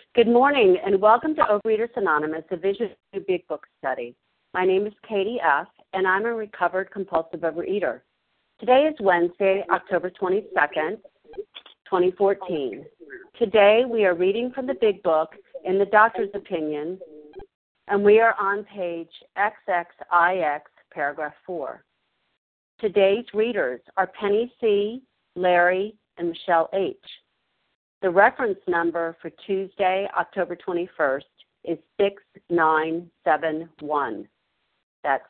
Good morning and welcome to Overeaters Anonymous, a Vision to Big Book study. My name is Katie F., and I'm a recovered compulsive overeater. Today is Wednesday, October 22nd, 2014. Today we are reading from the Big Book in the doctor's opinion, and we are on page XXIX, paragraph 4. Today's readers are Penny C., Larry, and Michelle H. The reference number for Tuesday, October 21st is 6971. That's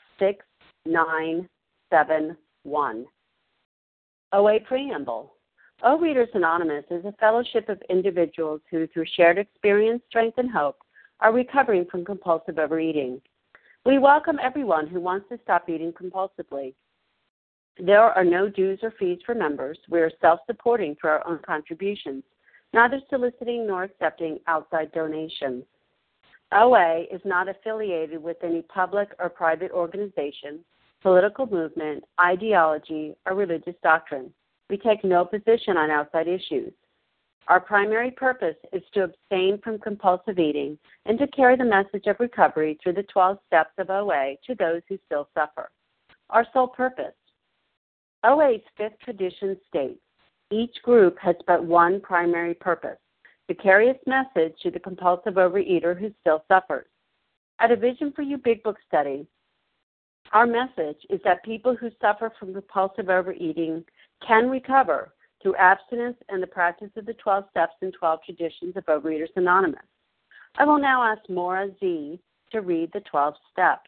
6971. OA Preamble. Overeaters Anonymous is a fellowship of individuals who, through shared experience, strength, and hope, are recovering from compulsive overeating. We welcome everyone who wants to stop eating compulsively. There are no dues or fees for members. We are self-supporting through our own contributions, neither soliciting nor accepting outside donations. OA is not affiliated with any public or private organization, political movement, ideology, or religious doctrine. We take no position on outside issues. Our primary purpose is to abstain from compulsive eating and to carry the message of recovery through the 12 steps of OA to those who still suffer. Our sole purpose. OA's fifth tradition states, each group has but one primary purpose, to carry its message to the compulsive overeater who still suffers. At a Vision for You Big Book study, our message is that people who suffer from compulsive overeating can recover through abstinence and the practice of the 12 steps and 12 traditions of Overeaters Anonymous. I will now ask Maura Z. to read the 12 steps.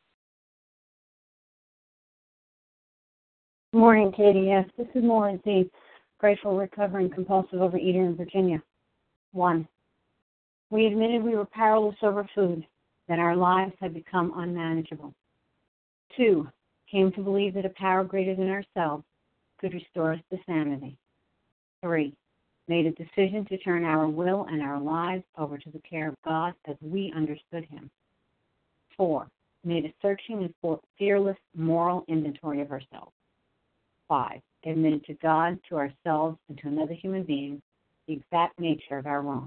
Good morning, Katie. Yes, this is Maura Z., grateful recovering compulsive overeater in Virginia. 1. We admitted we were powerless over food, that our lives had become unmanageable. 2. Came to believe that a power greater than ourselves could restore us to sanity. 3. Made a decision to turn our will and our lives over to the care of God as we understood Him. 4. Made a searching and fearless moral inventory of ourselves. 5. Admitted to God, to ourselves, and to another human being the exact nature of our wrong.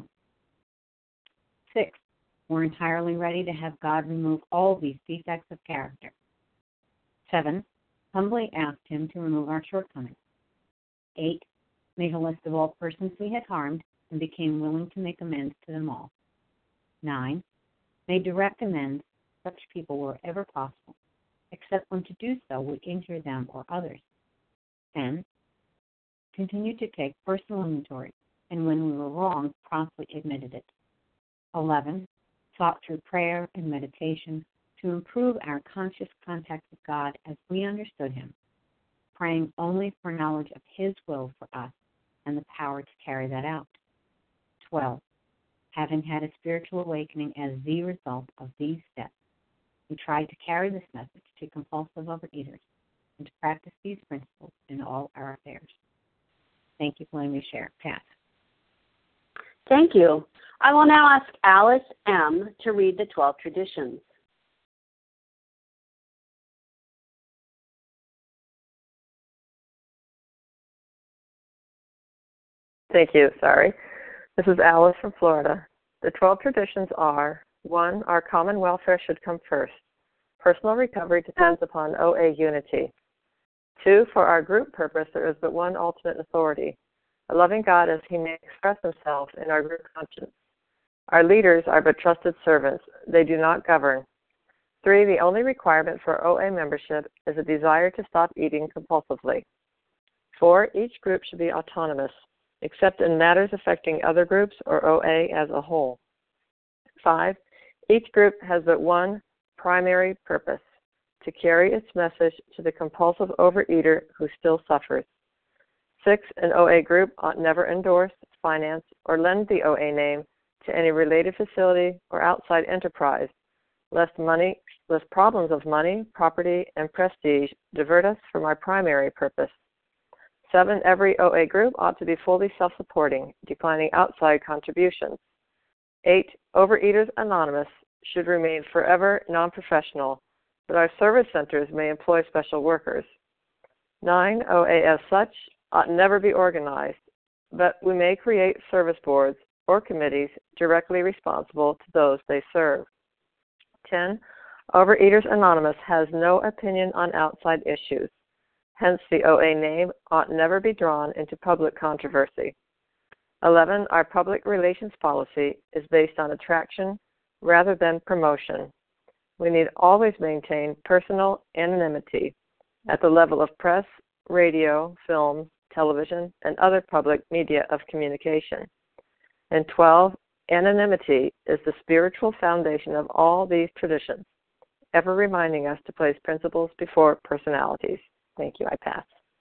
6. We're entirely ready to have God remove all these defects of character. 7. Humbly asked Him to remove our shortcomings. 8. Made a list of all persons we had harmed and became willing to make amends to them all. 9. Made direct amends to such people wherever possible, except when to do so would injure them or others. 10. Continued to take personal inventory, and when we were wrong, promptly admitted it. 11. Sought through prayer and meditation to improve our conscious contact with God as we understood Him, praying only for knowledge of His will for us and the power to carry that out. 12. Having had a spiritual awakening as the result of these steps, we tried to carry this message to compulsive overeaters and to practice these principles in all our affairs. Thank you for letting me share. Pass. Thank you. I will now ask Alice M. to read the 12 traditions. Thank you. Sorry. This is Alice from Florida. The 12 traditions are: 1. Our common welfare should come first. Personal recovery depends upon OA unity. 2. For our group purpose, there is but one ultimate authority, a loving God as He may express Himself in our group conscience. Our leaders are but trusted servants. They do not govern. 3. The only requirement for OA membership is a desire to stop eating compulsively. 4. Each group should be autonomous, except in matters affecting other groups or OA as a whole. 5. Each group has but one primary purpose, to carry its message to the compulsive overeater who still suffers. 6. An OA group ought never endorse, finance, or lend the OA name to any related facility or outside enterprise, lest problems of money, property, and prestige divert us from our primary purpose. 7. Every OA group ought to be fully self-supporting, declining outside contributions. 8. Overeaters Anonymous should remain forever non-professional, but our service centers may employ special workers. 9. OA as such ought never be organized, but we may create service boards or committees directly responsible to those they serve. 10. Overeaters Anonymous has no opinion on outside issues. Hence, the OA name ought never be drawn into public controversy. 11. Our public relations policy is based on attraction rather than promotion. We need always maintain personal anonymity at the level of press, radio, film, television, and other public media of communication. And 12. Anonymity is the spiritual foundation of all these traditions, ever reminding us to place principles before personalities. Thank you. I pass.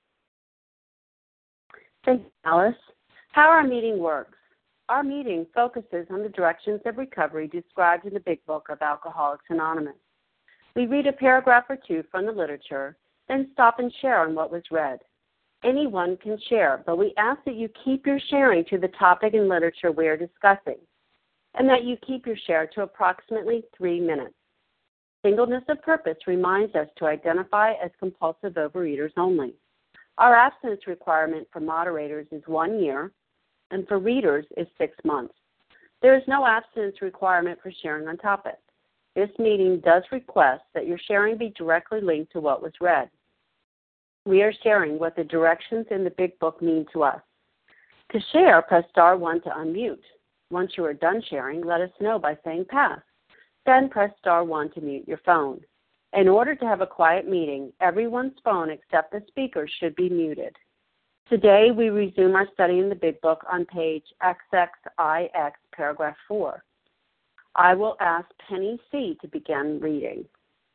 Thank you, Alice. How our meeting works. Our meeting focuses on the directions of recovery described in the Big Book of Alcoholics Anonymous. We read a paragraph or two from the literature, then stop and share on what was read. Anyone can share, but we ask that you keep your sharing to the topic and literature we are discussing, and that you keep your share to approximately 3 minutes. Singleness of purpose reminds us to identify as compulsive overeaters only. Our abstinence requirement for moderators is 1 year, and for readers is 6 months. There is no abstinence requirement for sharing on topic. This meeting does request that your sharing be directly linked to what was read. We are sharing what the directions in the Big Book mean to us. To share, press star 1 to unmute. Once you are done sharing, let us know by saying pass. Then press star 1 to mute your phone. In order to have a quiet meeting, everyone's phone except the speaker should be muted. Today, we resume our study in the Big Book on page XXIX, paragraph 4. I will ask Penny C. to begin reading.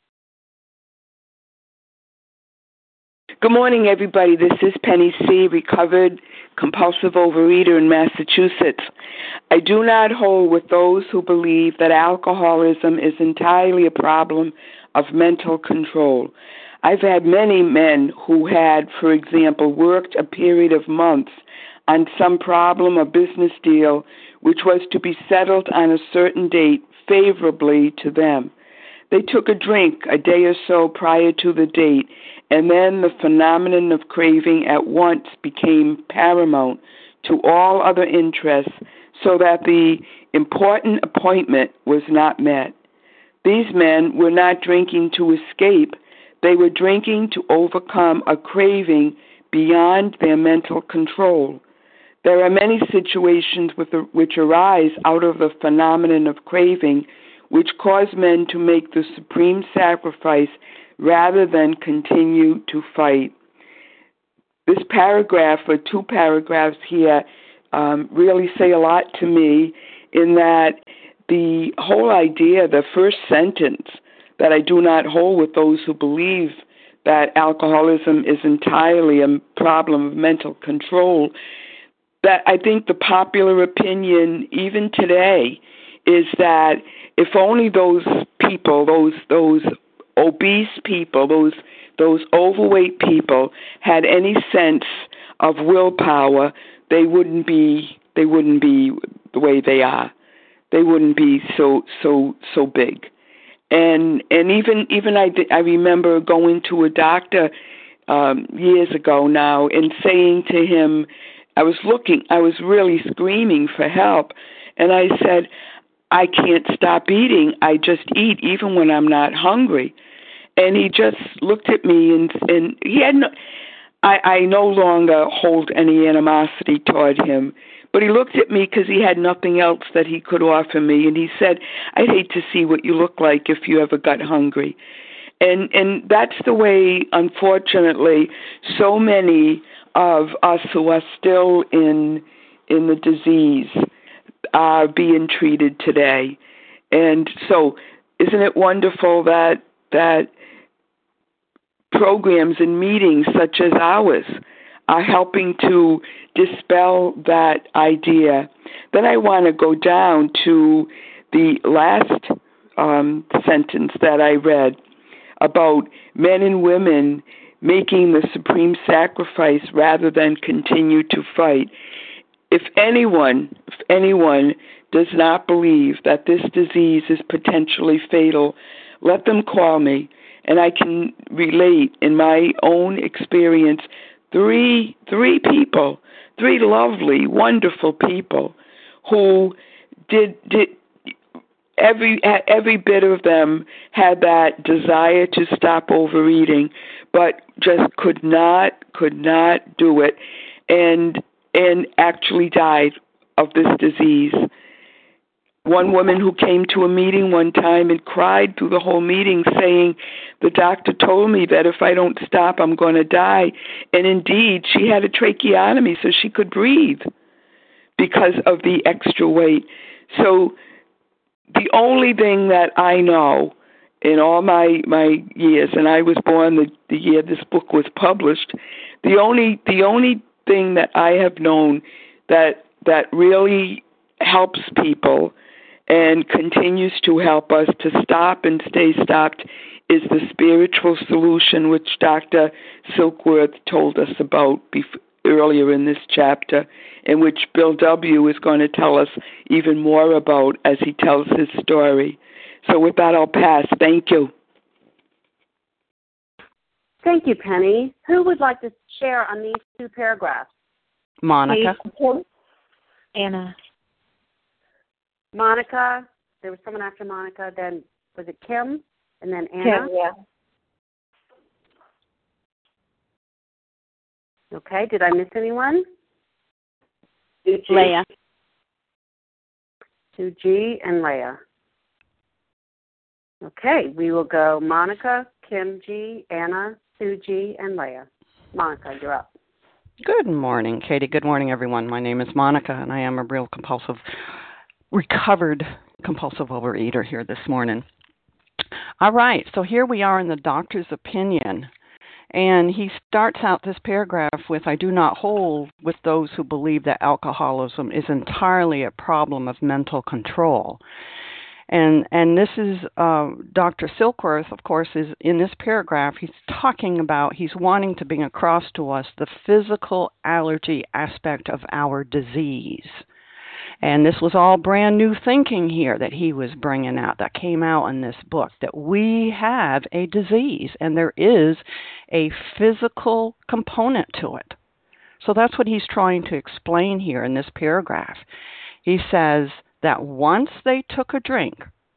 Good morning, everybody. This is Penny C., recovered compulsive overeater in Massachusetts. I do not hold with those who believe that alcoholism is entirely a problem of mental control. I've had many men who had, for example, worked a period of months on some problem or business deal which was to be settled on a certain date favorably to them. They took a drink a day or so prior to the date, and then the phenomenon of craving at once became paramount to all other interests, so that the important appointment was not met. These men were not drinking to escape. They were drinking to overcome a craving beyond their mental control. There are many situations which arise out of the phenomenon of craving, which cause men to make the supreme sacrifice rather than continue to fight. This paragraph, or 2 paragraphs here, really say a lot to me, in that the whole idea, the first sentence, that I do not hold with those who believe that alcoholism is entirely a problem of mental control, that I think the popular opinion, even today, is that if only those people, those obese people, those overweight people had any sense of willpower, they wouldn't be the way they are. They wouldn't be so big. And even I remember going to a doctor years ago now and saying to him, I was really screaming for help, and I said, I can't stop eating. I just eat even when I'm not hungry. And he just looked at me, and he had I no longer hold any animosity toward him, but he looked at me because he had nothing else that he could offer me, and he said, I'd hate to see what you look like if you ever got hungry. And that's the way, unfortunately, so many of us who are still in the disease are being treated today. And so isn't it wonderful that programs and meetings such as ours are helping to dispel that idea? Then I want to go down to the last sentence that I read about men and women making the supreme sacrifice rather than continue to fight. If anyone does not believe that this disease is potentially fatal, let them call me, and I can relate in my own experience three people, 3 lovely, wonderful people who did every bit of them had that desire to stop overeating, but just could not do it, and actually died of this disease. One woman who came to a meeting one time and cried through the whole meeting saying, the doctor told me that if I don't stop, I'm going to die. And indeed, she had a tracheotomy so she could breathe because of the extra weight. So the only thing that I know in all my years, and I was born the year this book was published, the only thing that I have known that really helps people and continues to help us to stop and stay stopped is the spiritual solution, which Dr. Silkworth told us about earlier in this chapter, and which Bill W. is going to tell us even more about as he tells his story. So with that, I'll pass. Thank you. Thank you, Penny. Who would like to share on these two paragraphs? Monica. Anna. Monica. There was someone after Monica. Then was it Kim? And then Anna? Kim, yeah. Okay. Did I miss anyone? Leah. Sue G. and Leah. Okay. We will go Monica, Kim G., Anna, Sue G., and Leah. Monica, you're up. Good morning, Katie. Good morning, everyone. My name is Monica, and I am a real recovered compulsive overeater here this morning. All right, so here we are in the doctor's opinion, and he starts out this paragraph with, I do not hold with those who believe that alcoholism is entirely a problem of mental control. And this is Dr. Silkworth, of course, is in this paragraph, he's talking about, he's wanting to bring across to us the physical allergy aspect of our disease. And this was all brand new thinking here that he was bringing out, that came out in this book, that we have a disease and there is a physical component to it. So that's what he's trying to explain here in this paragraph. He says that once they took a drink,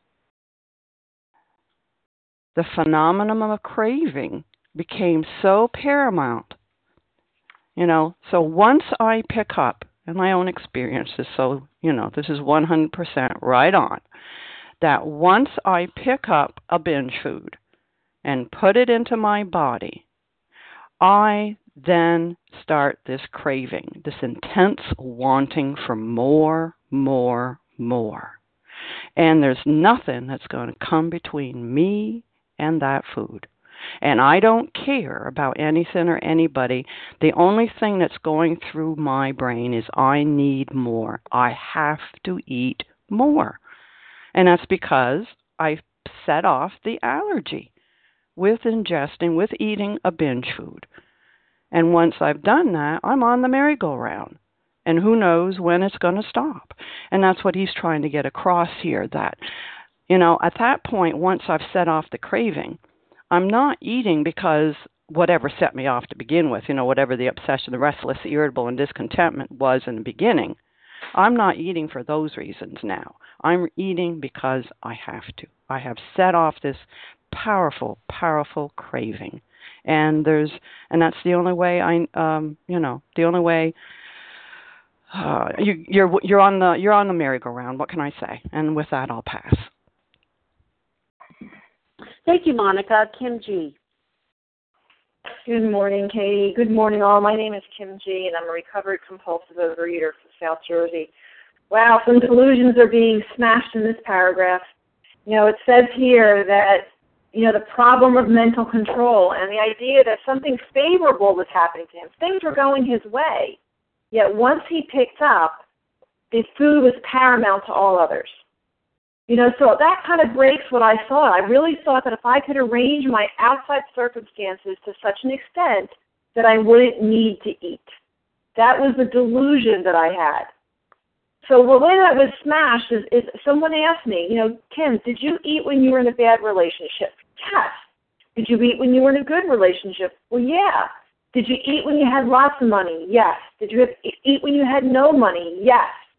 the phenomenon of craving became so paramount. So once I pick up, and my own experiences, so, this is 100% right on, that once I pick up a binge food and put it into my body, I then start this craving, this intense wanting for more. And there's nothing that's going to come between me and that food. And I don't care about anything or anybody. The only thing that's going through my brain is I need more. I have to eat more. And that's because I set off the allergy with eating a binge food. And once I've done that, I'm on the merry-go-round. And who knows when it's going to stop. And that's what he's trying to get across here, that, at that point, once I've set off the craving, I'm not eating because whatever set me off to begin with, whatever the obsession, the restless, the irritable, and discontentment was in the beginning. I'm not eating for those reasons now. I'm eating because I have to. I have set off this powerful craving. And that's the only way the only way you're on the merry-go-round. What can I say? And with that, I'll pass. Thank you, Monica. Kim G. Good morning, Katie. Good morning, all. My name is Kim G., and I'm a recovered compulsive overeater from South Jersey. Wow, some delusions are being smashed in this paragraph. It says here that, the problem of mental control and the idea that something favorable was happening to him. Things were going his way. Yet once he picked up, the food was paramount to all others. So that kind of breaks what I thought. I really thought that if I could arrange my outside circumstances to such an extent that I wouldn't need to eat. That was the delusion that I had. So the way that was smashed is someone asked me, Kim, did you eat when you were in a bad relationship? Yes. Did you eat when you were in a good relationship? Well, yeah. Did you eat when you had lots of money? Yes. Did you eat when you had no money? Yes.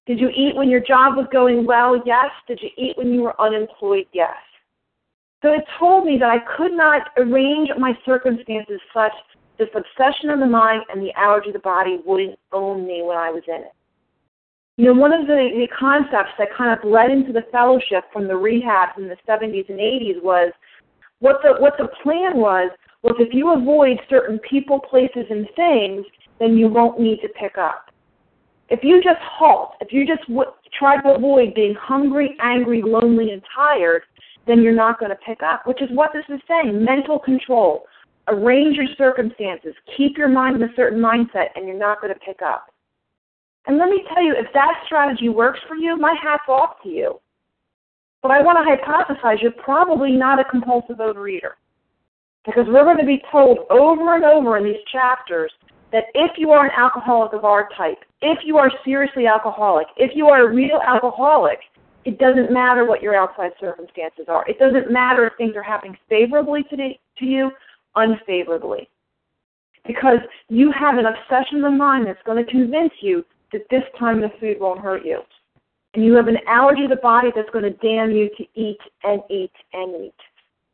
Did you eat when your job was going well? Yes. Did you eat when you were unemployed? Yes. So it told me that I could not arrange my circumstances such this obsession of the mind and the allergy of the body wouldn't own me when I was in it. You know, one of the concepts that kind of led into the fellowship from the rehabs in the 70s and 80s was what the plan was if you avoid certain people, places, and things, then you won't need to pick up. If you just halt, if you just try to avoid being hungry, angry, lonely, and tired, then you're not going to pick up, which is what this is saying, mental control. Arrange your circumstances. Keep your mind in a certain mindset, and you're not going to pick up. And let me tell you, if that strategy works for you, my hat's off to you. But I want to hypothesize you're probably not a compulsive overeater. Because we're going to be told over and over in these chapters that if you are an alcoholic of our type, if you are seriously alcoholic, if you are a real alcoholic, it doesn't matter what your outside circumstances are. It doesn't matter if things are happening favorably to you, unfavorably. Because you have an obsession of the mind that's going to convince you that this time the food won't hurt you. And you have an allergy of the body that's going to damn you to eat and eat and eat.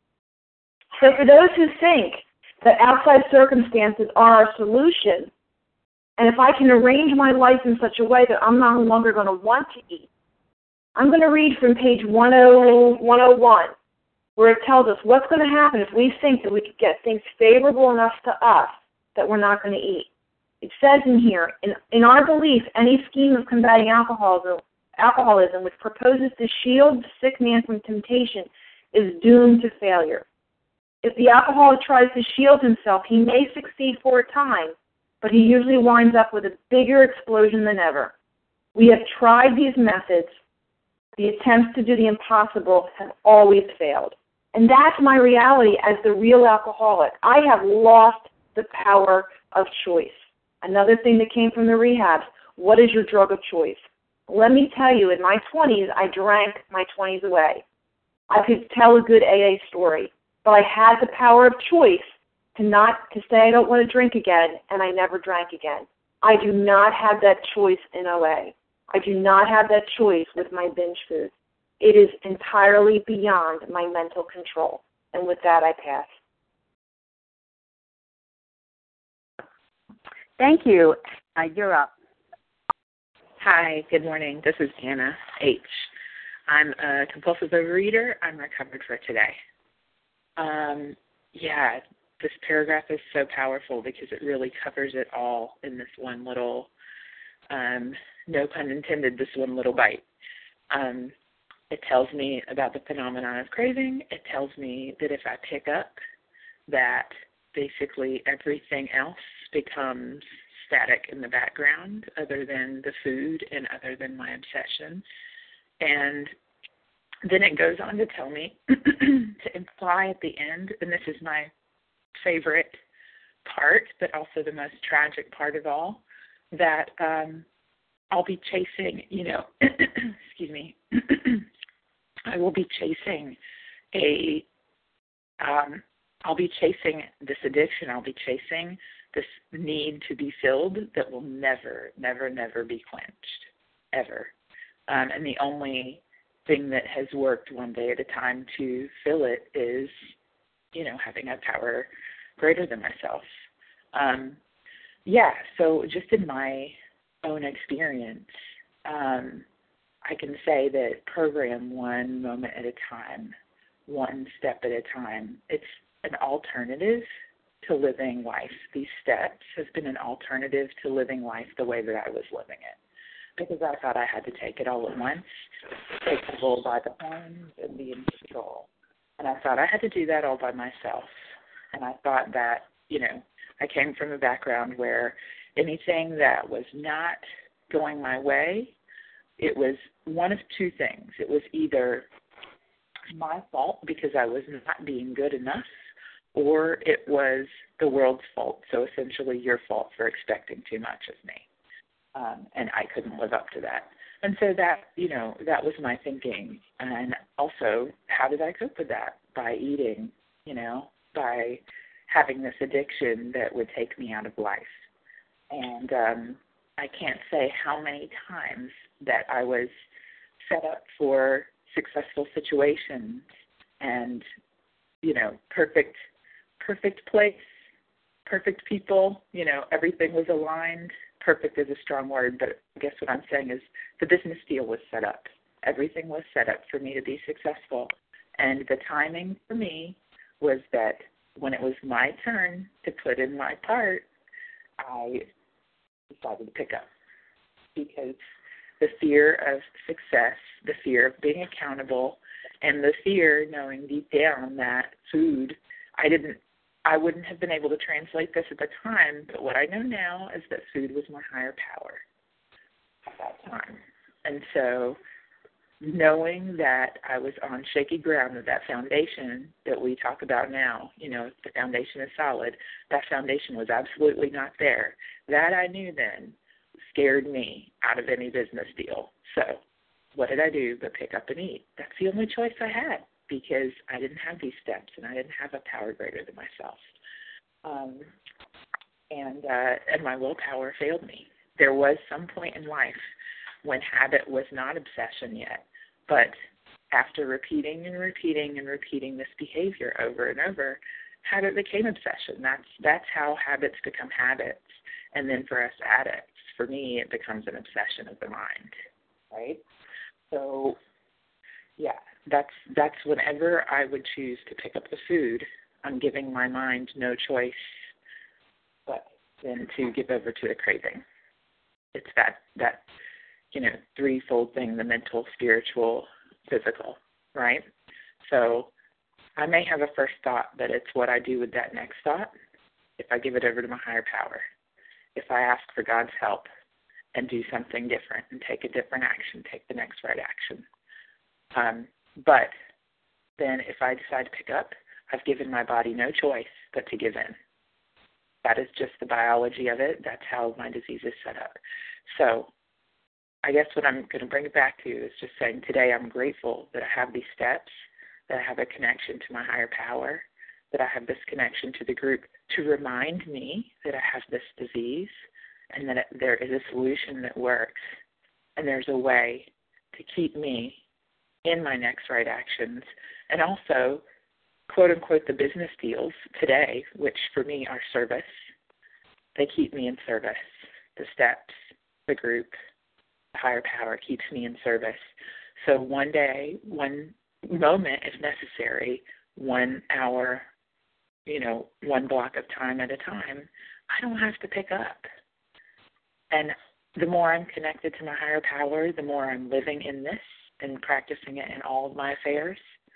So for those who think that outside circumstances are our solution, and if I can arrange my life in such a way that I'm no longer going to want to eat, I'm going to read from page 101, where it tells us what's going to happen if we think that we could get things favorable enough to us that we're not going to eat. It says in here, in our belief, any scheme of combating alcoholism which proposes to shield the sick man from temptation is doomed to failure. If the alcoholic tries to shield himself, he may succeed for a time, but he usually winds up with a bigger explosion than ever. We have tried these methods. The attempts to do the impossible have always failed. And that's my reality as the real alcoholic. I have lost the power of choice. Another thing that came from the rehabs, what is your drug of choice? Let me tell you, in my 20s, I drank my 20s away. I could tell a good AA story, but I had the power of choice to say I don't want to drink again, and I never drank again. I do not have that choice in OA. I do not have that choice with my binge food. It is entirely beyond my mental control. And with that, I pass. Thank you. You're up. Hi, good morning. This is Anna H. I'm a compulsive overeater. I'm recovered for today. This paragraph is so powerful because it really covers it all in this one little, no pun intended, this one little bite. It tells me about the phenomenon of craving. It tells me that if I pick up, that basically everything else becomes static in the background other than the food and other than my obsession. And then it goes on to tell me, to imply at the end, and this is my favorite part, but also the most tragic part of all, that I'll be chasing, excuse me, I will be chasing I'll be chasing this addiction. I'll be chasing this need to be filled that will never, never, never be quenched, ever. And the only thing that has worked one day at a time to fill it is, having a power greater than myself. So just in my own experience, I can say that program one moment at a time, one step at a time, it's an alternative to living life. These steps have been an alternative to living life the way that I was living it. Because I thought I had to take it all at once, take the bull by the horns and be in control. And I thought I had to do that all by myself. And I thought that, I came from a background where anything that was not going my way, it was one of two things. It was either my fault because I was not being good enough, or it was the world's fault, so essentially your fault for expecting too much of me. And I couldn't live up to that. And so that, that was my thinking. And also, how did I cope with that? By eating, by having this addiction that would take me out of life. And I can't say how many times that I was set up for successful situations and, perfect place, perfect people, everything was aligned. Perfect is a strong word, but I guess what I'm saying is the business deal was set up. Everything was set up for me to be successful. And the timing for me was that when it was my turn to put in my part, I decided to pick up. Because the fear of success, the fear of being accountable, and the fear knowing deep down that food, I wouldn't have been able to translate this at the time, but what I know now is that food was my higher power at that time. And so knowing that I was on shaky ground, that foundation that we talk about now, if the foundation is solid, that foundation was absolutely not there. That I knew then scared me out of any business deal. So what did I do but pick up and eat? That's the only choice I had because I didn't have these steps and I didn't have a power greater than myself. And my willpower failed me. There was some point in life when habit was not obsession yet, but after repeating and repeating and repeating this behavior over and over, habit became obsession. That's how habits become habits. And then for us addicts, for me, it becomes an obsession of the mind, right? So, yeah, that's whenever I would choose to pick up the food, I'm giving my mind no choice but then to give over to the craving. It's that threefold thing, the mental, spiritual, physical, right? So I may have a first thought, but it's what I do with that next thought if I give it over to my higher power. If I ask for God's help and do something different and take a different action, take the next right action. But then if I decide to pick up, I've given my body no choice but to give in. That is just the biology of it. That's how my disease is set up. So I guess what I'm going to bring it back to is just saying today I'm grateful that I have these steps, that I have a connection to my higher power, that I have this connection to the group to remind me that I have this disease and that there is a solution that works and there's a way to keep me in my next right actions. And also, quote unquote, the business deals today, which for me are service, they keep me in service. The steps, the group, the higher power keeps me in service. So one day, one moment if necessary, 1 hour, one block of time at a time, I don't have to pick up. And the more I'm connected to my higher power, the more I'm living in this and practicing it in all of my affairs,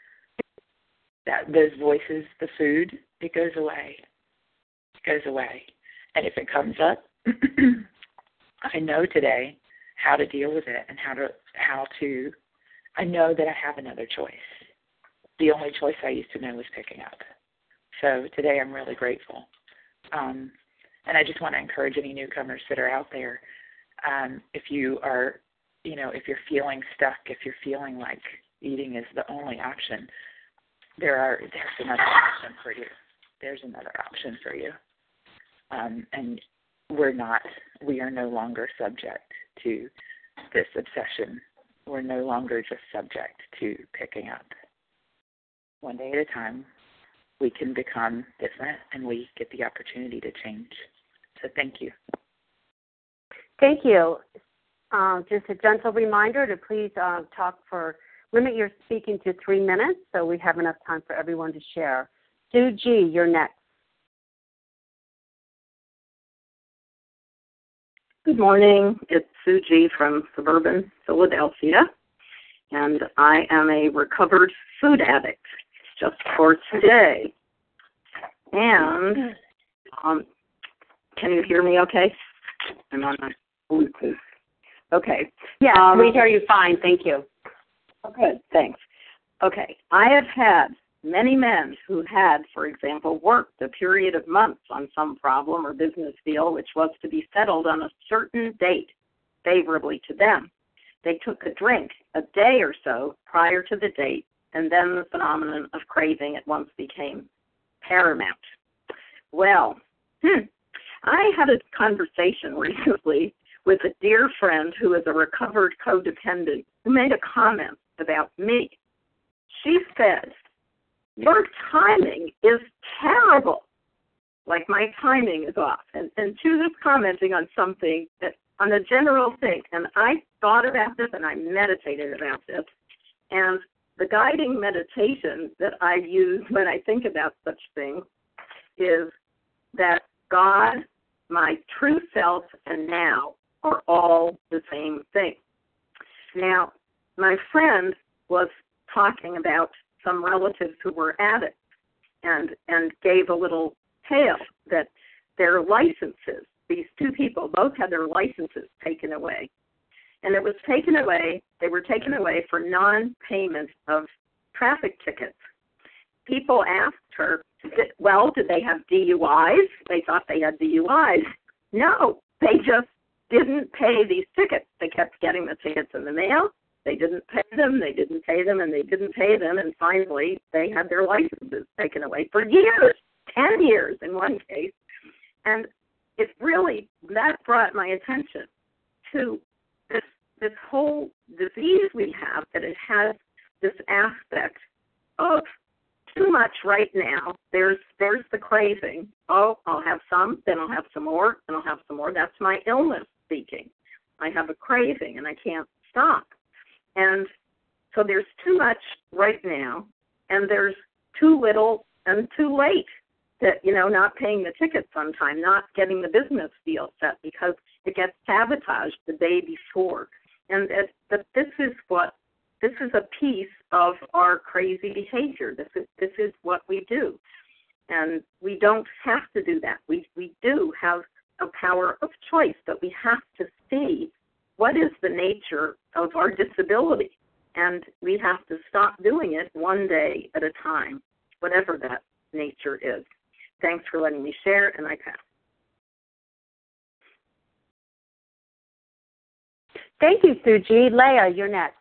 those voices, the food, it goes away. It goes away. And if it comes up, I know today how to deal with it and how to I know that I have another choice. The only choice I used to know was picking up. So today I'm really grateful. And I just want to encourage any newcomers that are out there, if you are, if you're feeling stuck, if you're feeling like eating is the only option, there's another option for you. There's another option for you. And we are no longer subject to this obsession. We're no longer just subject to picking up. One day at a time, we can become different and we get the opportunity to change. So thank you. Thank you. Just a gentle reminder to please limit your speaking to 3 minutes so we have enough time for everyone to share. Sue G., you're next. Good morning. It's Sue G. from suburban Philadelphia, and I am a recovered food addict just for today. And can you hear me okay? I'm on my Bluetooth. Okay. Yeah, we hear you fine. Thank you. Good, thanks. Okay, I have had many men who had, for example, worked a period of months on some problem or business deal which was to be settled on a certain date favorably to them. They took a drink a day or so prior to the date, and then the phenomenon of craving at once became paramount. Well, I had a conversation recently with a dear friend who is a recovered codependent who made a comment about me. She said, "Your timing is terrible." Like my timing is off. And she was just commenting on something, that on a general thing. And I thought about this and I meditated about this. And the guiding meditation that I use when I think about such things is that God, my true self, and now are all the same thing. Now, my friend was talking about some relatives who were addicts and gave a little tale that their licenses, these two people both had their licenses taken away. And it was taken away, they were taken away for non-payment of traffic tickets. People asked her, well, did they have DUIs? They thought they had DUIs. No, they just didn't pay these tickets. They kept getting the tickets in the mail. They didn't pay them, and they didn't pay them, and finally they had their licenses taken away for years, 10 years in one case. And it really, that brought my attention to this whole disease we have, that it has this aspect of too much right now. There's the craving. Oh, I'll have some, then I'll have some more, and I'll have some more. That's my illness speaking. I have a craving, and I can't stop. And so there's too much right now, and there's too little and too late. That, not paying the tickets on time, not getting the business deal set because it gets sabotaged the day before. And this is a piece of our crazy behavior. This is what we do. And we don't have to do that. We do have a power of choice, but we have to see what is the nature of our disability. And we have to stop doing it one day at a time, whatever that nature is. Thanks for letting me share, and I pass. Thank you, Suji. Leah, you're next.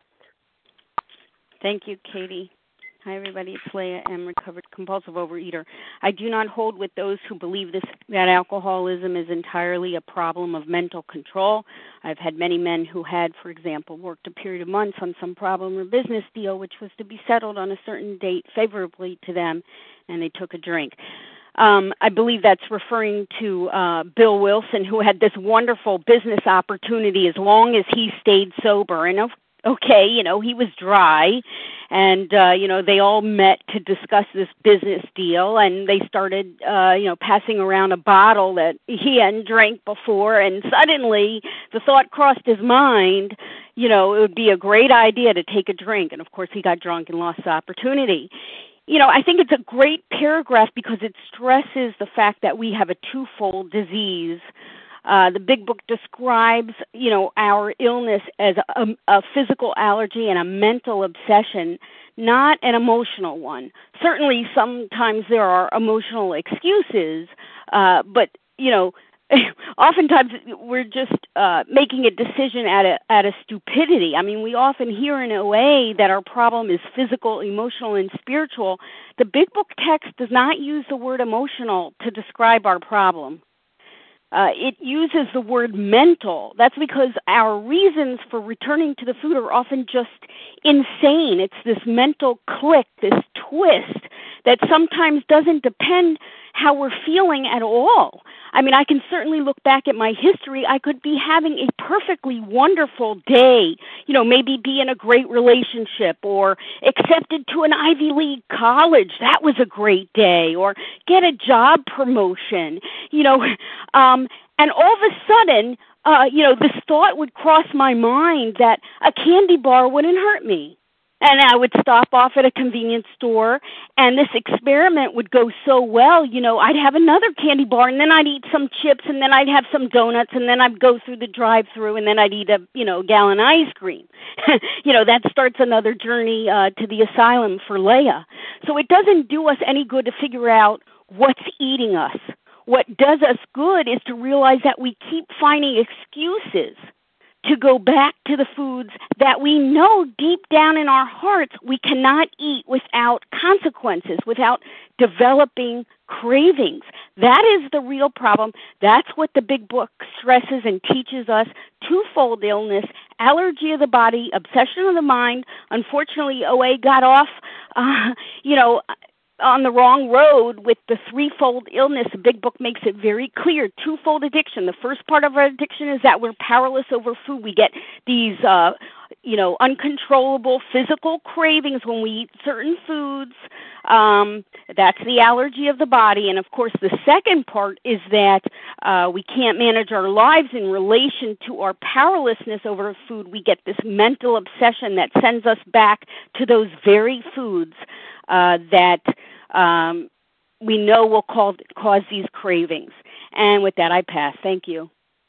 Thank you, Katie. Hi, everybody. It's Leah M., recovered compulsive overeater. I do not hold with those who believe that alcoholism is entirely a problem of mental control. I've had many men who had, for example, worked a period of months on some problem or business deal which was to be settled on a certain date favorably to them, and they took a drink. I believe that's referring to Bill Wilson, who had this wonderful business opportunity as long as he stayed sober. And okay, he was dry, and they all met to discuss this business deal, and they started passing around a bottle that he hadn't drank before, and suddenly the thought crossed his mind, it would be a great idea to take a drink. And of course he got drunk and lost the opportunity. I think it's a great paragraph because it stresses the fact that we have a twofold disease. The Big Book describes, our illness as a physical allergy and a mental obsession, not an emotional one. Certainly, sometimes there are emotional excuses, but oftentimes we're just making a decision at a stupidity. I mean, we often hear in OA that our problem is physical, emotional, and spiritual. The Big Book text does not use the word emotional to describe our problem. It uses the word mental. That's because our reasons for returning to the food are often just insane. It's this mental click, this twist that sometimes doesn't depend how we're feeling at all. I mean, I can certainly look back at my history. I could be having a perfectly wonderful day, maybe be in a great relationship or accepted to an Ivy League college. That was a great day. Or get a job promotion, and all of a sudden, this thought would cross my mind that a candy bar wouldn't hurt me. And I would stop off at a convenience store, and this experiment would go so well, I'd have another candy bar, and then I'd eat some chips, and then I'd have some donuts, and then I'd go through the drive-thru, and then I'd eat a gallon of ice cream. That starts another journey to the asylum for Leah. So it doesn't do us any good to figure out what's eating us. What does us good is to realize that we keep finding excuses to go back to the foods that we know deep down in our hearts we cannot eat without consequences, without developing cravings. That is the real problem. That's what the big book stresses and teaches us. Twofold illness, allergy of the body, obsession of the mind. Unfortunately, OA got off, on the wrong road with the threefold illness. The big book makes it very clear. Twofold addiction. The first part of our addiction is that we're powerless over food. We get these, uncontrollable physical cravings when we eat certain foods. That's the allergy of the body. And, of course, the second part is that we can't manage our lives in relation to our powerlessness over food. We get this mental obsession that sends us back to those very foods that we know will cause these cravings. And with that, I pass. Thank you.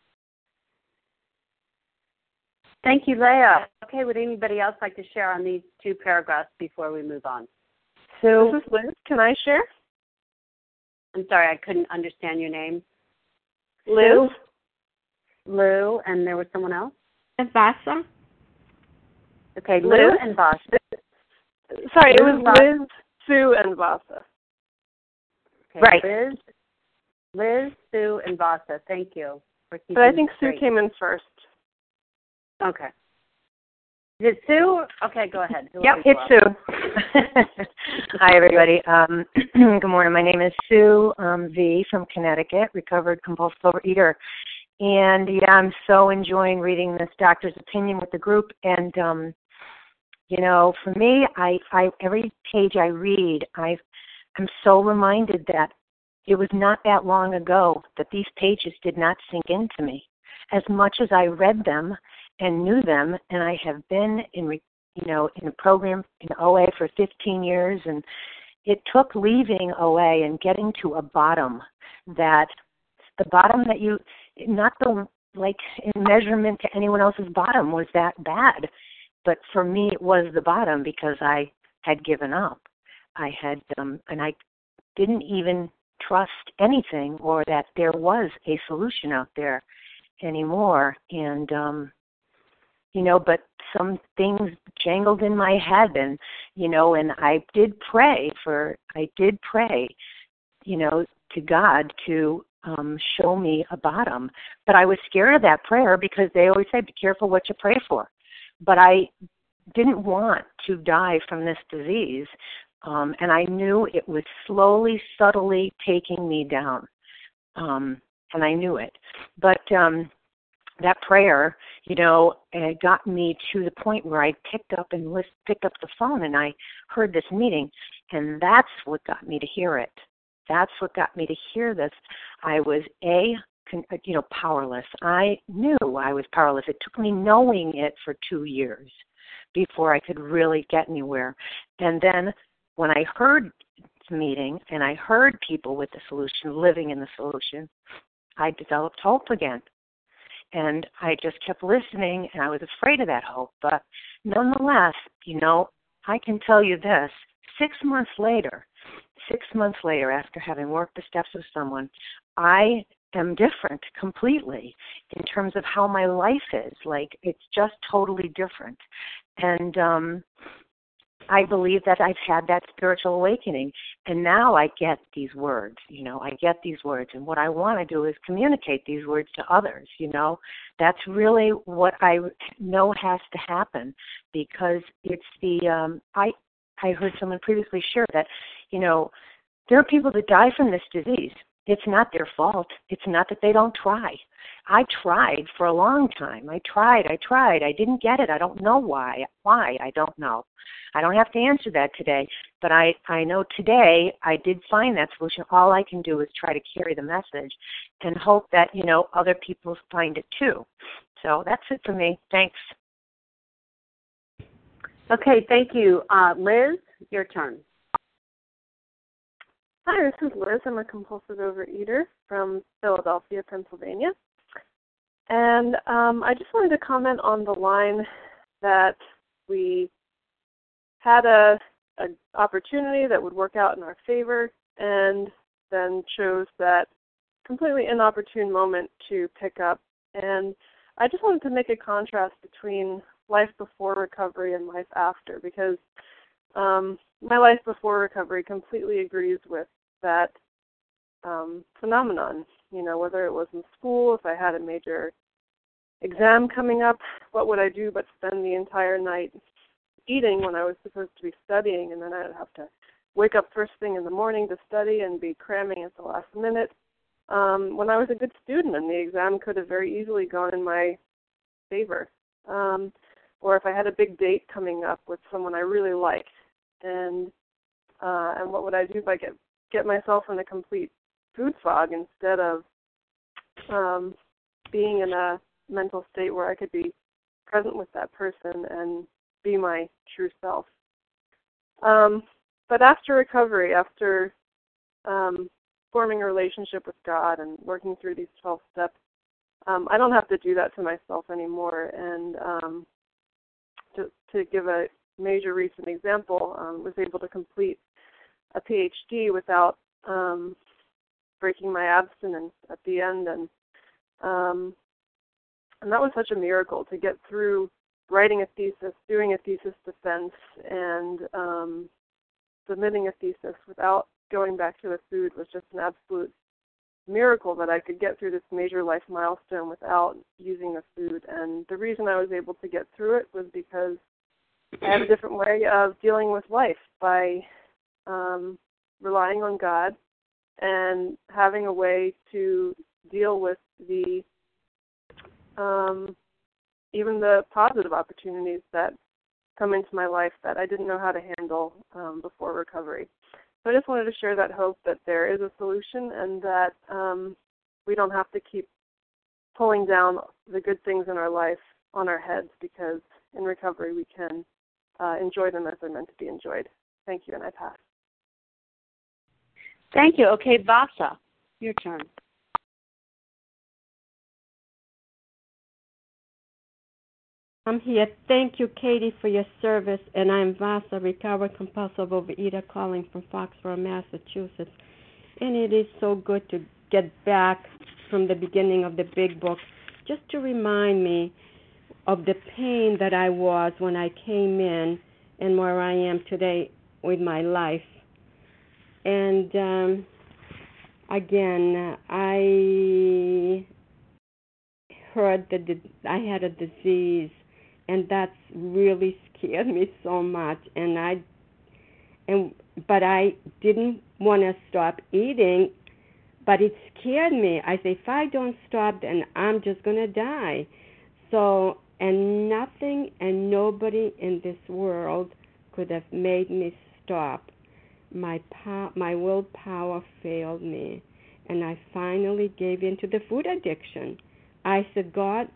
Thank you, Leah. Okay, would anybody else like to share on these two paragraphs before we move on? Sue, this is Liz. Can I share? I'm sorry, I couldn't understand your name. Liz. Lou, and there was someone else? And Vasa. Okay, Lou and Vasa. Sorry, it was Liz, Sue, and Vasa. Okay, right. Liz, Sue, and Vasa. Thank you. But I think Sue came in first. Okay. Is it Sue? Okay, go ahead. Yep, it's Sue. Hi, everybody. Good morning. My name is Sue V. from Connecticut, recovered compulsive overeater. And, I'm so enjoying reading this doctor's opinion with the group. And, for me, I every page I read, I'm so reminded that it was not that long ago that these pages did not sink into me. As much as I read them and knew them, and I have been in a program in OA for 15 years, and it took leaving OA and getting to a bottom that you, not the, like in measurement to anyone else's bottom was that bad, but for me it was the bottom because I had given up. I had, and I didn't even trust anything or that there was a solution out there anymore. And, but some things jangled in my head and I did pray, to God to show me a bottom. But I was scared of that prayer because they always say, be careful what you pray for. But I didn't want to die from this disease. And I knew it was slowly, subtly taking me down. And I knew it. But that prayer, it got me to the point where I picked up the phone and I heard this meeting, and that's what got me to hear it. That's what got me to hear this. I was powerless. I knew I was powerless. It took me knowing it for 2 years before I could really get anywhere. And then when I heard the meeting and I heard people with the solution, living in the solution, I developed hope again. And I just kept listening, and I was afraid of that hope. But nonetheless, I can tell you this, 6 months later, after having worked the steps with someone, I am different completely in terms of how my life is. Like, it's just totally different. And I believe that I've had that spiritual awakening. And now I get these words, And what I want to do is communicate these words to others, That's really what I know has to happen, because it's I heard someone previously share that, there are people that die from this disease. It's not their fault. It's not that they don't try. I tried for a long time. I tried. I didn't get it. I don't know why. I don't know. I don't have to answer that today, but I know today I did find that solution. All I can do is try to carry the message and hope that, other people find it too. So that's it for me. Thanks. Okay, thank you. Liz, your turn. Hi, this is Liz. I'm a compulsive overeater from Philadelphia, Pennsylvania. And I just wanted to comment on the line that we had a opportunity that would work out in our favor and then chose that completely inopportune moment to pick up. And I just wanted to make a contrast between life before recovery and life after, because my life before recovery completely agrees with that phenomenon. Whether it was in school, if I had a major exam coming up, what would I do but spend the entire night eating when I was supposed to be studying, and then I'd have to wake up first thing in the morning to study and be cramming at the last minute. When I was a good student, and the exam could have very easily gone in my favor. Or if I had a big date coming up with someone I really liked, and what would I do if I get myself in a complete food fog instead of being in a mental state where I could be present with that person and be my true self. But after recovery, after forming a relationship with God and working through these 12 steps, I don't have to do that to myself anymore. And to give a major recent example, was able to complete a PhD without breaking my abstinence at the end, and that was such a miracle to get through writing a thesis, doing a thesis defense, and submitting a thesis without going back to the food was just an absolute miracle that I could get through this major life milestone without using the food. And the reason I was able to get through it was because I had a different way of dealing with life by relying on God and having a way to deal with the even the positive opportunities that come into my life that I didn't know how to handle before recovery. So I just wanted to share that hope that there is a solution, and that we don't have to keep pulling down the good things in our life on our heads, because in recovery we can enjoy them as they're meant to be enjoyed. Thank you, and I pass. Thank you. Okay, Vasa, your turn. I'm here. Thank you, Katie, for your service. And I'm Vasa, recovered compulsive overeater, calling from Foxborough, Massachusetts. And it is so good to get back from the beginning of the big book, just to remind me of the pain that I was when I came in and where I am today with my life. And again, I heard that I had a disease, and that's really scared me so much. But I didn't want to stop eating, but it scared me. I said, if I don't stop, then I'm just going to die. So, and nothing and nobody in this world could have made me stop. My willpower failed me, and I finally gave in to the food addiction. I said, God,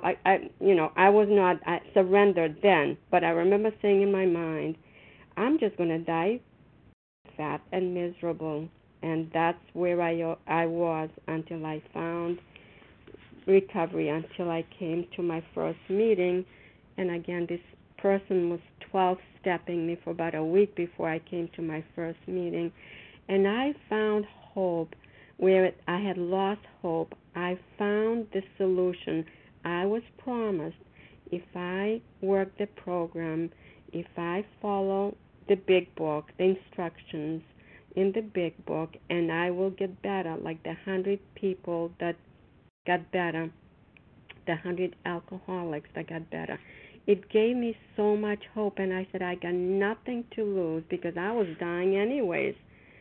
I surrendered then, but I remember saying in my mind, I'm just going to die fat and miserable. And that's where I was until I found recovery, until I came to my first meeting. And again, this person was 12-stepping me for about a week before I came to my first meeting. And I found hope where I had lost hope. I found the solution. I was promised if I work the program, if I follow the big book, the instructions in the big book, and I will get better, like the 100 people that got better, the 100 alcoholics that got better. It gave me so much hope, and I said, I got nothing to lose because I was dying anyways.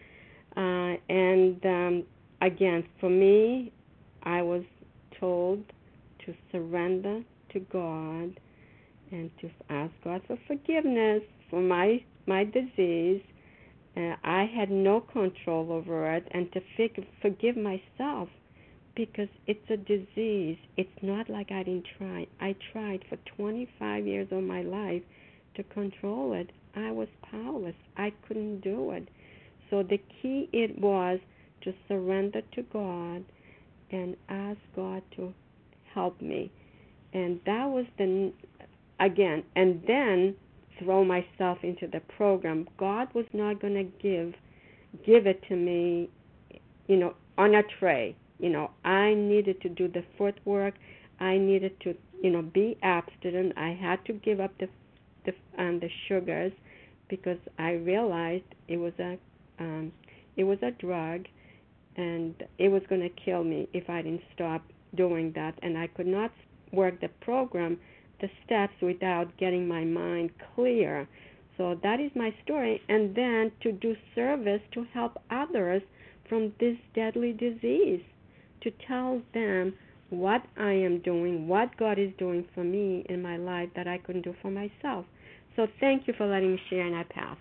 Again, for me, I was told to surrender to God and to ask God for forgiveness for my disease. I had no control over it, and to forgive myself because it's a disease. It's not like I didn't try. I tried for 25 years of my life to control it. I was powerless. I couldn't do it. So the key it was to surrender to God and ask God to help me. And that was and then throw myself into the program. God was not going to give it to me, on a tray. I needed to do the footwork. I needed to, be abstinent. I had to give up the sugars because I realized it was a drug, and it was going to kill me if I didn't stop doing that. And I could not work the program, the steps, without getting my mind clear. So that is my story. And then to do service to help others from this deadly disease, to tell them what I am doing, what God is doing for me in my life that I couldn't do for myself. So thank you for letting me share, and I pass.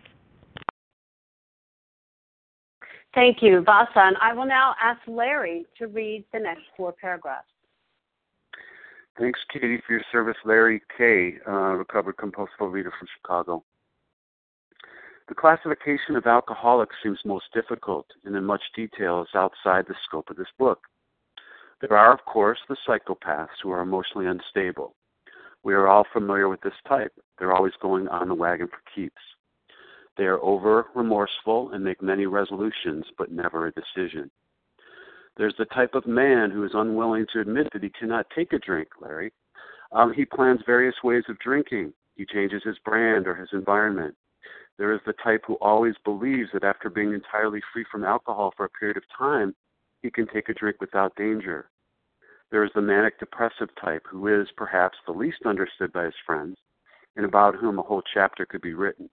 Thank you, Vasa. And I will now ask Larry to read the next 4 paragraphs. Thanks, Katie, for your service. Larry K., recovered compulsive overeater from Chicago. The classification of alcoholics seems most difficult and in much detail is outside the scope of this book. There are, of course, the psychopaths who are emotionally unstable. We are all familiar with this type. They're always going on the wagon for keeps. They are over-remorseful and make many resolutions, but never a decision. There's the type of man who is unwilling to admit that he cannot take a drink, Larry. He plans various ways of drinking. He changes his brand or his environment. There is the type who always believes that after being entirely free from alcohol for a period of time, he can take a drink without danger. There is the manic-depressive type who is, perhaps, the least understood by his friends and about whom a whole chapter could be written.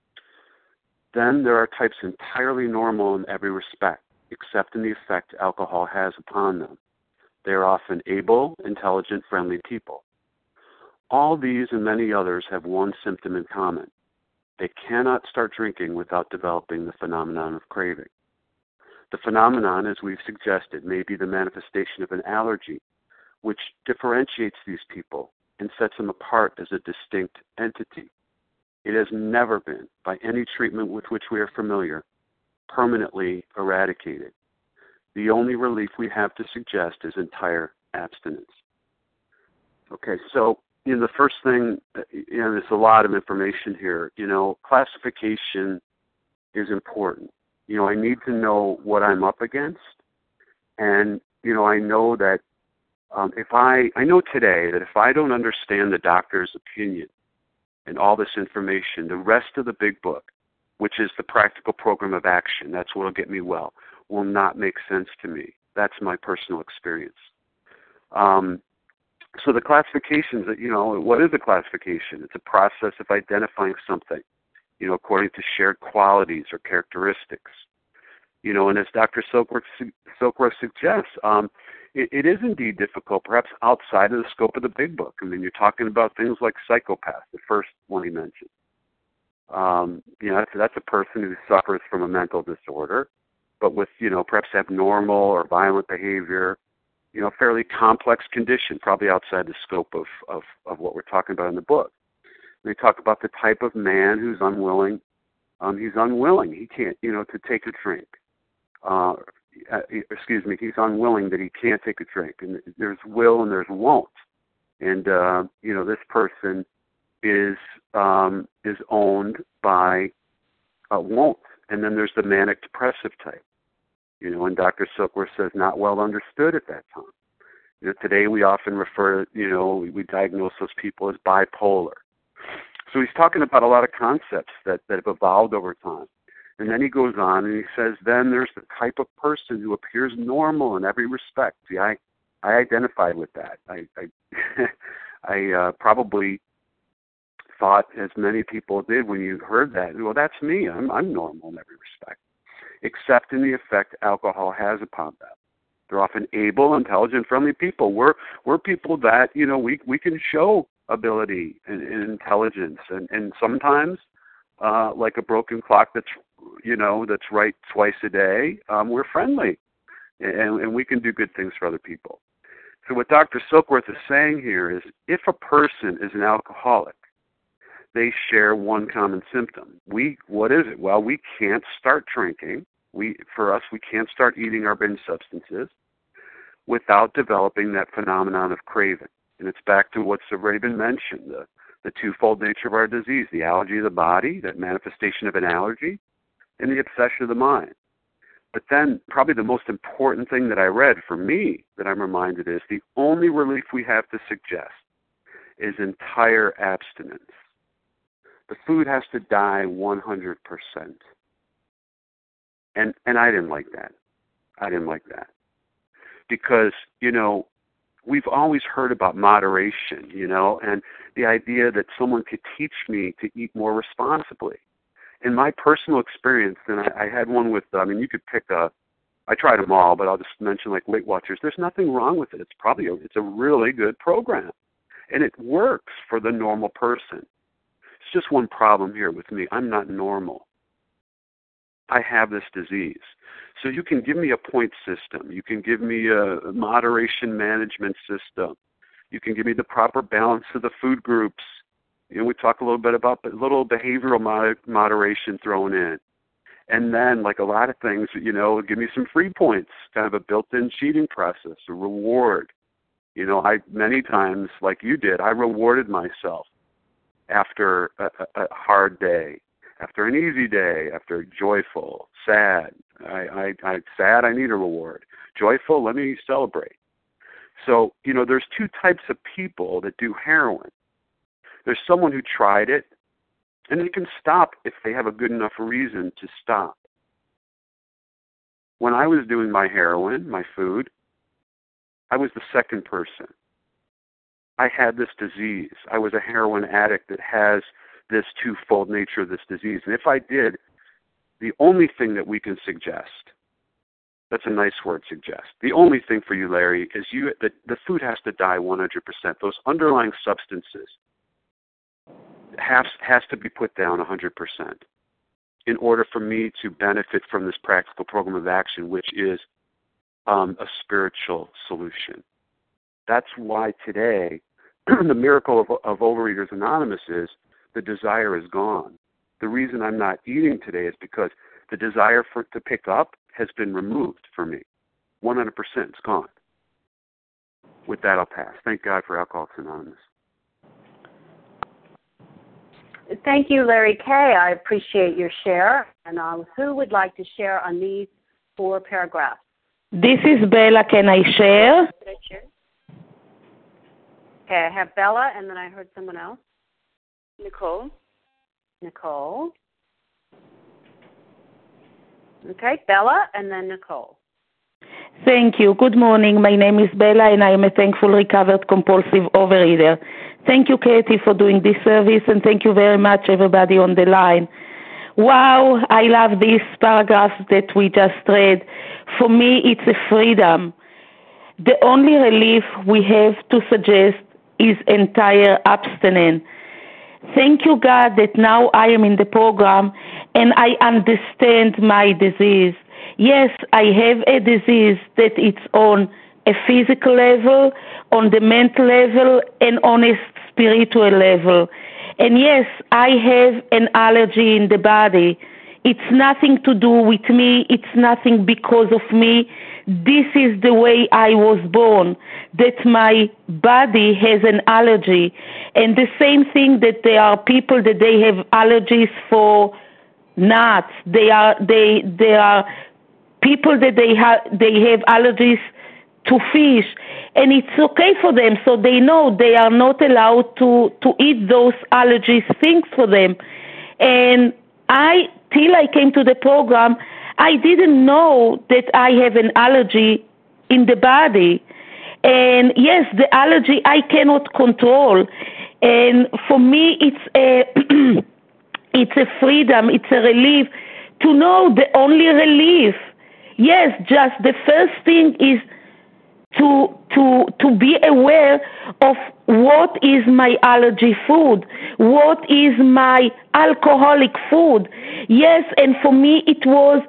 Then there are types entirely normal in every respect, except in the effect alcohol has upon them. They are often able, intelligent, friendly people. All these and many others have one symptom in common. They cannot start drinking without developing the phenomenon of craving. The phenomenon, as we've suggested, may be the manifestation of an allergy, which differentiates these people and sets them apart as a distinct entity. It has never been, by any treatment with which we are familiar, permanently eradicated. The only relief we have to suggest is entire abstinence. Okay, so the first thing, there's a lot of information here. Classification is important. I need to know what I'm up against, and I know that I know today that if I don't understand the doctor's opinion and all this information, the rest of the big book, which is the practical program of action, that's what will get me well, will not make sense to me. That's my personal experience. So the classifications, what is a classification? It's a process of identifying something, according to shared qualities or characteristics. And as Dr. Silkworth suggests, it is indeed difficult, perhaps outside of the scope of the big book. I mean, you're talking about things like psychopath, the first one he mentioned. That's a person who suffers from a mental disorder, but with, perhaps abnormal or violent behavior, fairly complex condition, probably outside the scope of what we're talking about in the book. They talk about the type of man who's unwilling. He's unwilling. He can't, to take a drink. He's unwilling that he can't take a drink. And there's will and there's won't. And, this person is owned by won't. And then there's the manic depressive type. And Dr. Silkworth says not well understood at that time. Today we often refer, we diagnose those people as bipolar. So he's talking about a lot of concepts that have evolved over time. And then he goes on and he says, then there's the type of person who appears normal in every respect. See, I identified with that. I probably thought, as many people did when you heard that, well, that's me. I'm normal in every respect, except in the effect alcohol has upon them. They're often able, intelligent, friendly people. We're people that, we can show ability and intelligence. And sometimes, like a broken clock that's right twice a day, we're friendly. And we can do good things for other people. So what Dr. Silkworth is saying here is if a person is an alcoholic, they share one common symptom. What is it? Well, we can't start drinking. For us, we can't start eating our binge substances without developing that phenomenon of craving. And it's back to what's already been mentioned, the twofold nature of our disease, the allergy of the body, that manifestation of an allergy, and the obsession of the mind. But then probably the most important thing that I read for me that I'm reminded is the only relief we have to suggest is entire abstinence. The food has to die 100%. And I didn't like that. Because, we've always heard about moderation, and the idea that someone could teach me to eat more responsibly. In my personal experience, and I had one with, you could pick I tried them all, but I'll just mention like Weight Watchers. There's nothing wrong with it. It's a really good program. And it works for the normal person. It's just one problem here with me. I'm not normal. I have this disease. So you can give me a point system. You can give me a moderation management system. You can give me the proper balance of the food groups. We talk a little bit about a little behavioral moderation thrown in. And then, like a lot of things, give me some free points, kind of a built-in cheating process, a reward. I many times, like you did, I rewarded myself after a hard day, after an easy day, after joyful, sad. I sad, I need a reward. Joyful, let me celebrate. So, there's two types of people that do heroin. There's someone who tried it, and they can stop if they have a good enough reason to stop. When I was doing my heroin, my food, I was the second person. I had this disease. I was a heroin addict that has this twofold nature of this disease. And if I did, the only thing that we can suggest, that's a nice word, suggest. The only thing for you, Larry, is the food has to die 100%. Those underlying substances has to be put down 100% in order for me to benefit from this practical program of action, which is a spiritual solution. That's why today the miracle of Overeaters Anonymous is the desire is gone. The reason I'm not eating today is because the desire to pick up has been removed for me. 100%, it's gone. With that, I'll pass. Thank God for Alcoholics Anonymous. Thank you, Larry K. I appreciate your share. And who would like to share on these 4 paragraphs? This is Bella. Can I share? Okay, I have Bella, and then I heard someone else. Nicole. Okay, Bella, and then Nicole. Thank you. Good morning. My name is Bella, and I am a thankful recovered compulsive overeater. Thank you, Katie, for doing this service, and thank you very much, everybody on the line. Wow, I love this paragraph that we just read. For me, it's a freedom. The only relief we have to suggest is entire abstinence. Thank you, God, that now I am in the program and I understand my disease. Yes, I have a disease that it's on a physical level, on the mental level, and on a spiritual level. And yes, I have an allergy in the body. It's nothing to do with me. It's nothing because of me. This is the way I was born, that my body has an allergy. And the same thing that there are people that they have allergies for nuts. They are people that they have allergies to fish, and it's okay for them, so they know they are not allowed to eat those allergies things for them. And till I came to the program, I didn't know that I have an allergy in the body. And yes, the allergy I cannot control. And for me, it's a freedom, it's a relief to know the only relief. Yes, just the first thing is to be aware of what is my allergy food, what is my alcoholic food. Yes, and for me it was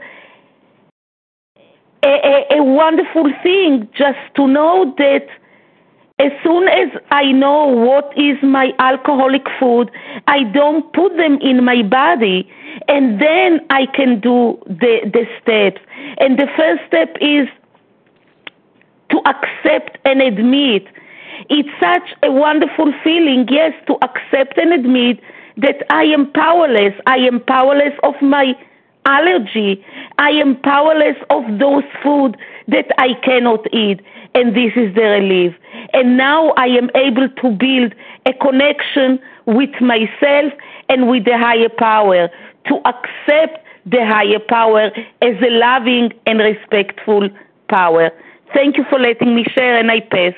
a wonderful thing just to know that as soon as I know what is my alcoholic food, I don't put them in my body, and then I can do the steps. And the first step is to accept and admit. It's such a wonderful feeling, yes, to accept and admit that I am powerless. I am powerless of my allergy. I am powerless of those food that I cannot eat, and this is the relief. And now I am able to build a connection with myself and with the higher power, to accept the higher power as a loving and respectful power. Thank you for letting me share, and I pass.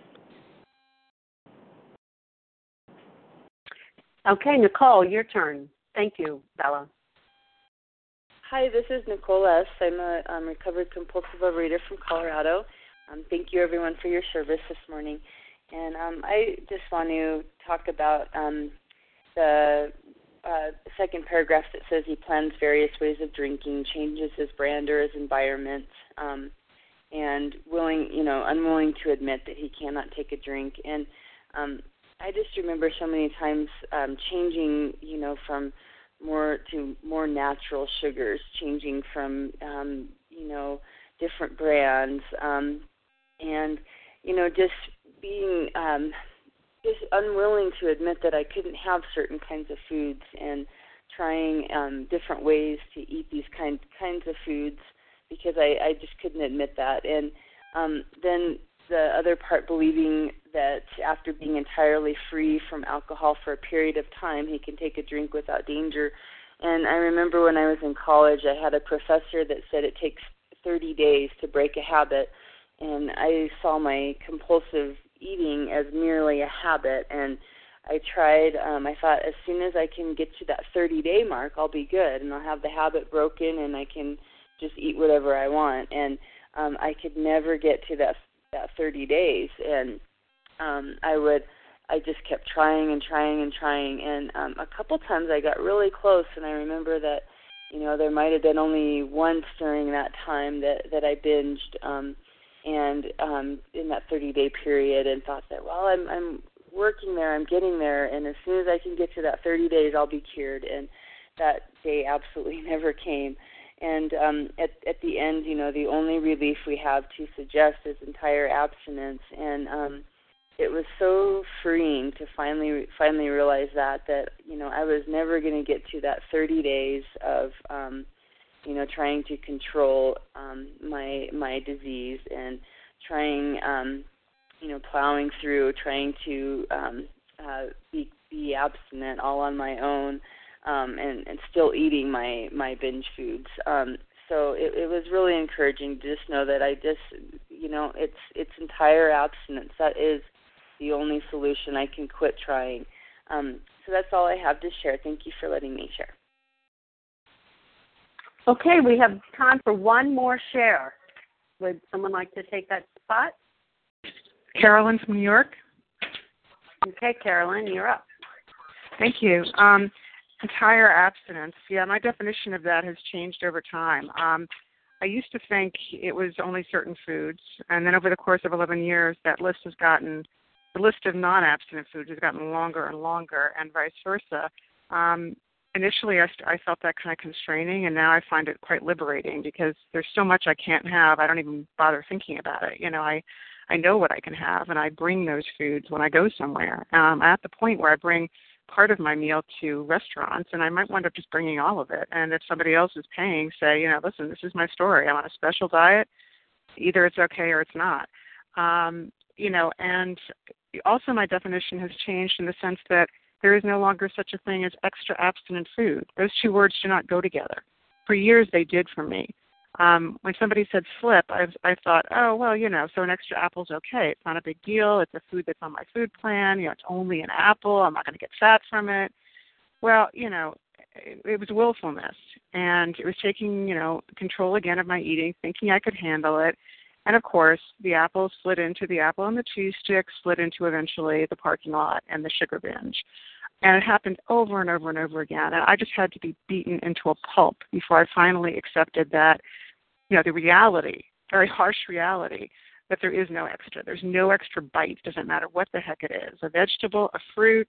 Okay, Nicole, your turn. Thank you, Bella. Hi, this is Nicole S. I'm a recovered compulsive overeater from Colorado. Thank you, everyone, for your service this morning. And I just want to talk about the second paragraph that says he plans various ways of drinking, changes his brand or his environment, and unwilling to admit that he cannot take a drink. And I just remember so many times changing, from more to more natural sugars, changing from, different brands, and, just being just unwilling to admit that I couldn't have certain kinds of foods, and trying different ways to eat these kinds of foods because I just couldn't admit that. And then the other part, believing that after being entirely free from alcohol for a period of time, he can take a drink without danger. And I remember when I was in college, I had a professor that said it takes 30 days to break a habit, and I saw my compulsive eating as merely a habit, and I tried, I thought as soon as I can get to that 30-day mark, I'll be good, and I'll have the habit broken, and I can just eat whatever I want. And I could never get to that 30 days, and I just kept trying, and a couple times I got really close, and I remember that, there might have been only once during that time that I binged, and in that 30-day period, and thought that, well, I'm working there, I'm getting there, and as soon as I can get to that 30 days, I'll be cured. And that day absolutely never came. And at the end, the only relief we have to suggest is entire abstinence. And it was so freeing to finally realize that I was never going to get to that 30 days of trying to control my disease, and trying plowing through, trying to be abstinent all on my own, and still eating my binge foods. So it was really encouraging to just know that it's entire abstinence. That is the only solution. I can quit trying. So that's all I have to share. Thank you for letting me share. Okay, we have time for one more share. Would someone like to take that spot? Carolyn from New York. Okay, Carolyn, you're up. Thank you. Entire abstinence. Yeah, my definition of that has changed over time. I used to think it was only certain foods, and then over the course of 11 years, the list of non-abstinent foods has gotten longer and longer, and vice versa. Initially, I felt that kind of constraining, and now I find it quite liberating because there's so much I can't have. I don't even bother thinking about it. I know what I can have, and I bring those foods when I go somewhere. I'm at the point where I bring part of my meal to restaurants, and I might wind up just bringing all of it. And if somebody else is paying, say, listen, this is my story. I'm on a special diet. Either it's okay or it's not. And also my definition has changed in the sense that there is no longer such a thing as extra abstinent food. Those two words do not go together. For years they did for me. When somebody said slip, I thought, oh, well, so an extra apple's okay. It's not a big deal. It's a food that's on my food plan. It's only an apple. I'm not going to get fat from it. Well, it was willfulness, and it was taking, control again of my eating, thinking I could handle it. And, of course, the apple slid into the apple and the cheese stick, slid into eventually the parking lot and the sugar binge. And it happened over and over and over again. And I just had to be beaten into a pulp before I finally accepted that, the reality, very harsh reality, that there is no extra. There's no extra bite. It doesn't matter what the heck it is. A vegetable, a fruit,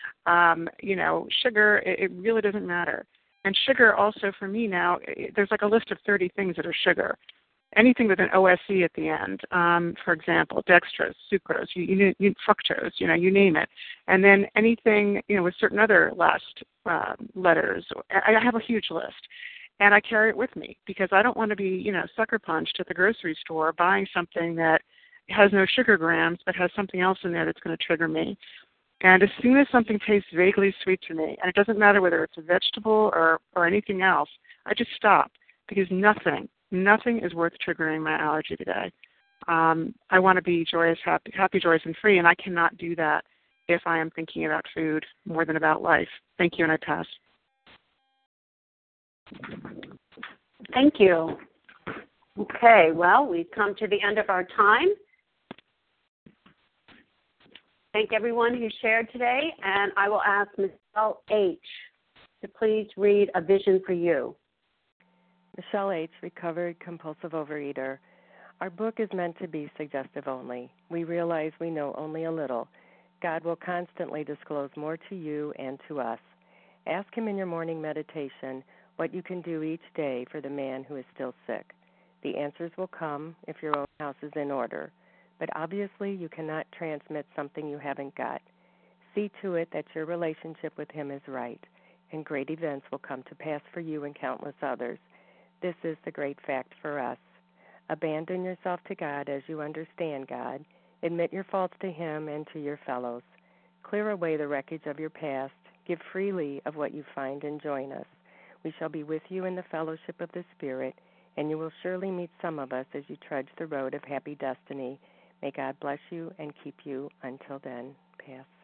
sugar, it really doesn't matter. And sugar also for me now, there's like a list of 30 things that are sugar. Anything with an OSE at the end, for example, dextrose, sucrose, fructose, you name it. And then anything, with certain other last letters. I have a huge list. and I carry it with me because I don't want to be, sucker punched at the grocery store buying something that has no sugar grams but has something else in there that's going to trigger me. And as soon as something tastes vaguely sweet to me, and it doesn't matter whether it's a vegetable or anything else, I just stop because nothing is worth triggering my allergy today. I want to be joyous, happy, joyous, and free, and I cannot do that if I am thinking about food more than about life. Thank you, and I pass. Thank you. Okay, well, we've come to the end of our time. Thank everyone who shared today, and I will ask Michelle H. to please read A Vision for You. Michelle H., recovered compulsive overeater. Our book is meant to be suggestive only. We realize we know only a little. God will constantly disclose more to you and to us. Ask Him in your morning meditation what you can do each day for the man who is still sick. The answers will come if your own house is in order. But obviously you cannot transmit something you haven't got. See to it that your relationship with Him is right, and great events will come to pass for you and countless others. This is the great fact for us. Abandon yourself to God as you understand God. Admit your faults to Him and to your fellows. Clear away the wreckage of your past. Give freely of what you find and join us. We shall be with you in the fellowship of the Spirit, and you will surely meet some of us as you trudge the road of happy destiny. May God bless you and keep you until then. Pass.